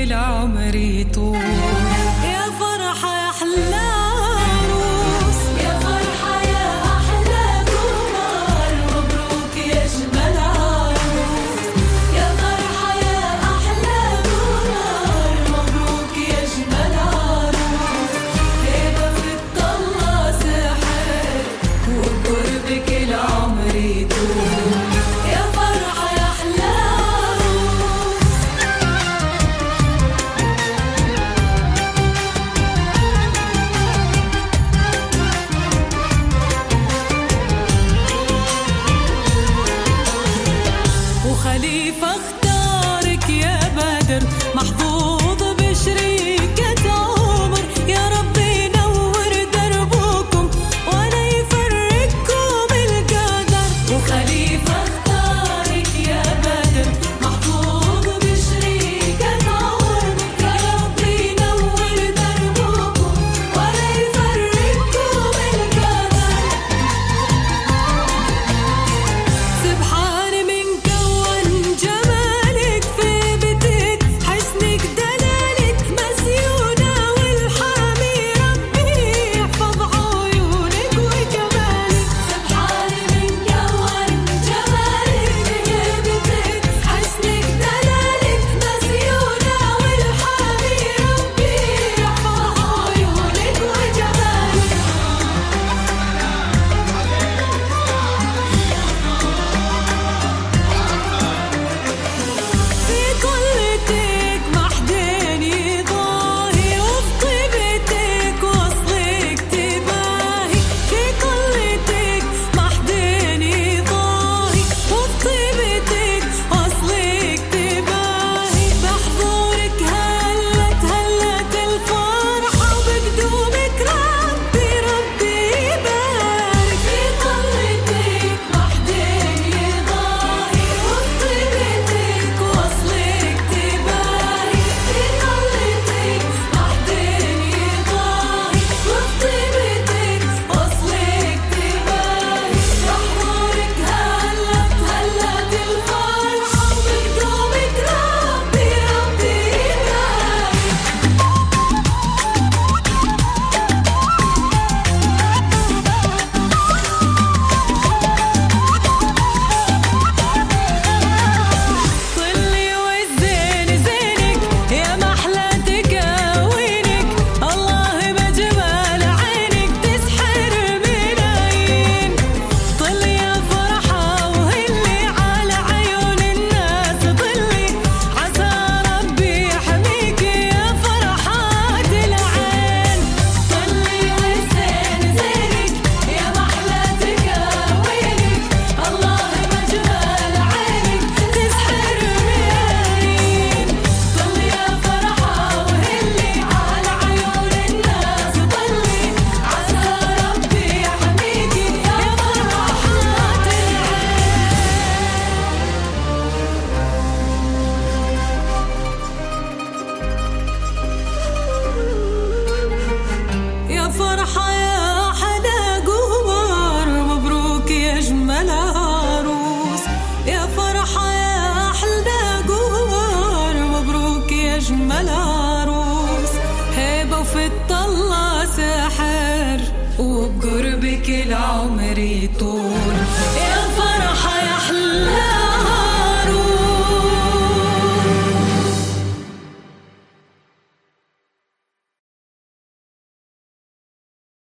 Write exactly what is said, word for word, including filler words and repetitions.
العمر يطول. يا فرحة يا أحلى عروس، يا فرحة يا أحلى قمر، مبروك يا أجمل عروس. يا فرحة يا أحلى قمر، مبروك يا أجمل عروس. هبة في الطلة سحر، وبقربك العمر يطول. يا فرحة يا أحلى وخليفة اختارك يا بدر، محظوظ بشريكة عمر. يا رب ينور دربكم ولا يفرقكم القدر. وخليفة اختارك يا بدر، محظوظ بشريكة عمر. يا رب ينور دربكم ولا يفرقكم القدر. سبحان من كون جمالك في بيتك، حسنك دلالك مسيونة والحامي ربي يحفظ عيونك وجمالك. سبحان من كون جمالك في بيتك، حسنك دلالك مسيونة والحامي ربي يحفظ عيونك وجمالك. في كلتك محدين يضاهي، وفي طيبتك وصلك تباهي. في كلتك محدين يضاهي، وفي طيبتك وصلك تباهي. بحضورك هلت هلت الفرحة، وبقدومك ربي ربي يبارك. في كلتك محدين يضاهي، وفي طيبتك وصلك تباهي. في كلتك محدين يضاهي، وفي طيبتك وصلك تباهي. بحضورك هلت هلت الفرحة، وبقدومك ربي ربي يبارك. طلي والزين زينك يا محلى تكوينك، الله بجمال عينك تسحر ملايين. طلي يا فرحة وهلي على عيون الناس، طلي عسى ربي يحميكي يا فرحات العين. طلي والزين زينك يا محلى تكوينك، الله بجمال عينك تسحر ملايين. طلي يا فرحة وهلي على عيون الناس، طلي عسى ربي يحميكي يا فرحات العين. يا فرحة يا أحلى قمر، مبروك يا أجمل عروس. يا فرحة يا أحلى قمر، مبروك يا أجمل عروس. هبة وفي الطلة سحر، وبقربك العمر يطول. يا